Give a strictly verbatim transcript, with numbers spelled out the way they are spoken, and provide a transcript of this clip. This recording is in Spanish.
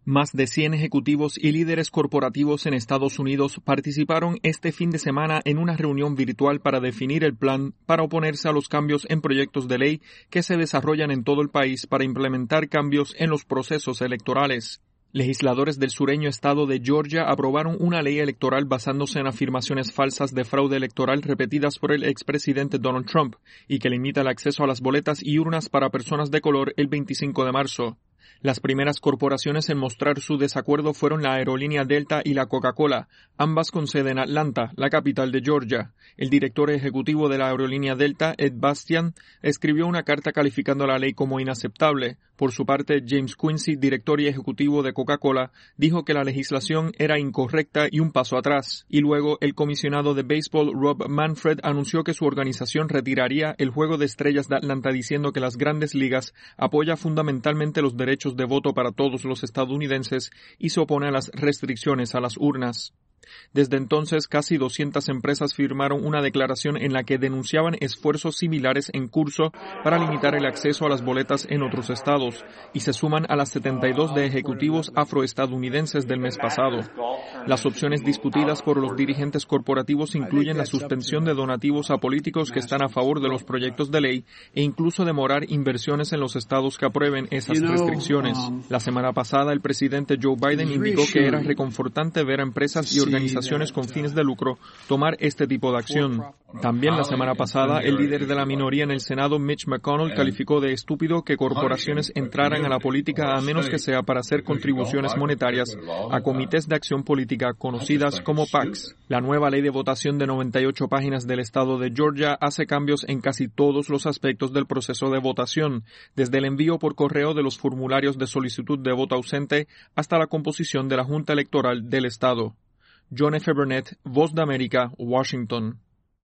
Más de cien ejecutivos y líderes corporativos en Estados Unidos participaron este fin de semana en una reunión virtual para definir el plan para oponerse a los cambios en proyectos de ley que se desarrollan en todo el país para implementar cambios en los procesos electorales. Legisladores del sureño estado de Georgia aprobaron una ley electoral basándose en afirmaciones falsas de fraude electoral repetidas por el expresidente Donald Trump y que limita el acceso a las boletas y urnas para personas de color el veinticinco de marzo. Las primeras corporaciones en mostrar su desacuerdo fueron la aerolínea Delta y la Coca-Cola, ambas con sede en Atlanta, la capital de Georgia. El director ejecutivo de la aerolínea Delta, Ed Bastian, escribió una carta calificando la ley como inaceptable. Por su parte, James Quincy, director y ejecutivo de Coca-Cola, dijo que la legislación era incorrecta y un paso atrás. Y luego, el comisionado de béisbol Rob Manfred anunció que su organización retiraría el Juego de Estrellas de Atlanta diciendo que las Grandes Ligas apoya fundamentalmente los derechos de voto para todos los estadounidenses y se opone a las restricciones a las urnas. Desde entonces, casi doscientas empresas firmaron una declaración en la que denunciaban esfuerzos similares en curso para limitar el acceso a las boletas en otros estados, y se suman a las setenta y dos de ejecutivos afroestadounidenses del mes pasado. Las opciones discutidas por los dirigentes corporativos incluyen la suspensión de donativos a políticos que están a favor de los proyectos de ley e incluso demorar inversiones en los estados que aprueben esas restricciones. La semana pasada, el presidente Joe Biden indicó que era reconfortante ver a empresas y organizaciones con fines de lucro tomar este tipo de acción. También la semana pasada, el líder de la minoría en el Senado, Mitch McConnell, calificó de estúpido que corporaciones entraran a la política a menos que sea para hacer contribuciones monetarias a comités de acción política conocidas como PACs. La nueva ley de votación de noventa y ocho páginas del estado de Georgia hace cambios en casi todos los aspectos del proceso de votación, desde el envío por correo de los formularios de solicitud de voto ausente hasta la composición de la Junta Electoral del estado. John F. Burnett, Voz de América, Washington.